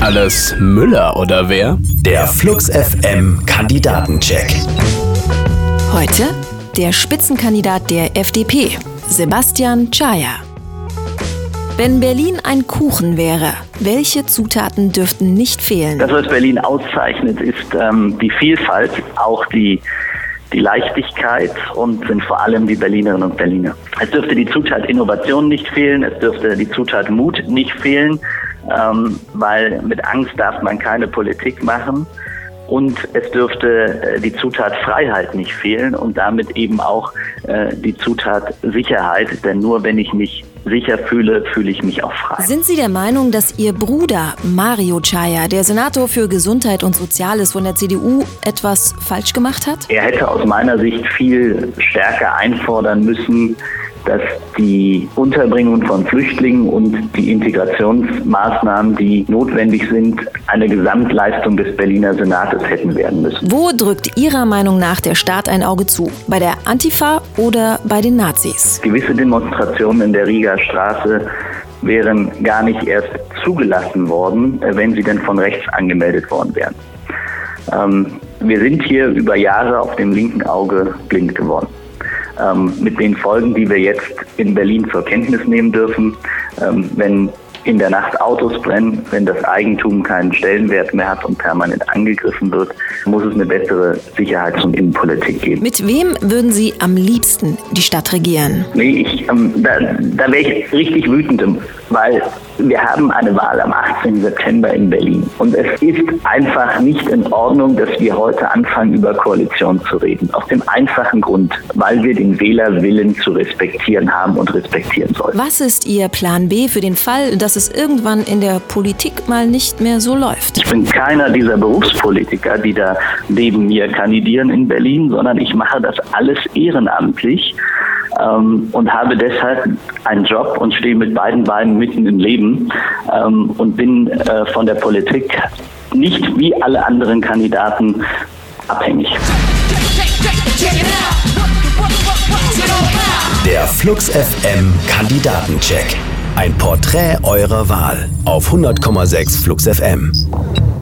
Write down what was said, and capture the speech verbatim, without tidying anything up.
Alles Müller oder wer? Der Flux F M Kandidatencheck. Heute der Spitzenkandidat der F D P, Sebastian Czaja. Wenn Berlin ein Kuchen wäre, welche Zutaten dürften nicht fehlen? Das, was Berlin auszeichnet, ist ähm, die Vielfalt, auch die, die Leichtigkeit und sind vor allem die Berlinerinnen und Berliner. Es dürfte die Zutat Innovation nicht fehlen, es dürfte die Zutat Mut nicht fehlen, ähm, weil mit Angst darf man keine Politik machen. Und es dürfte die Zutat Freiheit nicht fehlen und damit eben auch äh, die Zutat Sicherheit. Denn nur wenn ich mich sicher fühle, fühle ich mich auch frei. Sind Sie der Meinung, dass Ihr Bruder Mario Czaja, der Senator für Gesundheit und Soziales von der C D U, etwas falsch gemacht hat? Er hätte aus meiner Sicht viel stärker einfordern müssen, dass die Unterbringung von Flüchtlingen und die Integrationsmaßnahmen, die notwendig sind, eine Gesamtleistung des Berliner Senates hätten werden müssen. Wo drückt Ihrer Meinung nach der Staat ein Auge zu? Bei der Antifa oder bei den Nazis? Gewisse Demonstrationen in der Rigaer Straße wären gar nicht erst zugelassen worden, wenn sie denn von rechts angemeldet worden wären. Ähm, wir sind hier über Jahre auf dem linken Auge blind geworden. Ähm, mit den Folgen, die wir jetzt in Berlin zur Kenntnis nehmen dürfen, ähm, wenn in der Nacht Autos brennen, wenn das Eigentum keinen Stellenwert mehr hat und permanent angegriffen wird, muss es eine bessere Sicherheits- und Innenpolitik geben. Mit wem würden Sie am liebsten die Stadt regieren? Nee, ich, ähm, da, da wäre ich richtig wütend, weil wir haben eine Wahl am achtzehnten September in Berlin. Und es ist einfach nicht in Ordnung, dass wir heute anfangen, über Koalition zu reden. Aus dem einfachen Grund, weil wir den Wählerwillen zu respektieren haben und respektieren sollen. Was ist Ihr Plan B für den Fall, dass es irgendwann in der Politik mal nicht mehr so läuft? Ich bin keiner dieser Berufspolitiker, die da neben mir kandidieren in Berlin, sondern ich mache das alles ehrenamtlich. Ähm, und habe deshalb einen Job und stehe mit beiden Beinen mitten im Leben ähm, und bin äh, von der Politik nicht wie alle anderen Kandidaten abhängig. Der Flux F M Kandidatencheck. Ein Porträt eurer Wahl auf hundert Komma sechs Flux F M.